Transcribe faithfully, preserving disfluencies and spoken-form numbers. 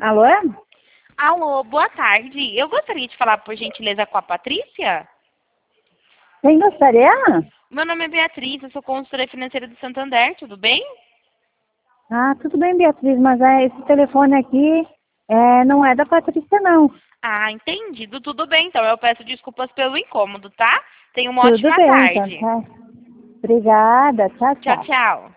Alô? Alô, boa tarde. Eu gostaria de falar, por gentileza, com a Patrícia. Quem gostaria? Meu nome é Beatriz, eu sou consultora financeira do Santander, tudo bem? Ah, tudo bem, Beatriz, mas é, esse telefone aqui é, não é da Patrícia, não. Ah, entendido. Tudo bem, então. Eu peço desculpas pelo incômodo, tá? Tenha uma Tudo ótima bem, então, tarde. tá. Obrigada. Tchau, Tchau, tchau. tchau.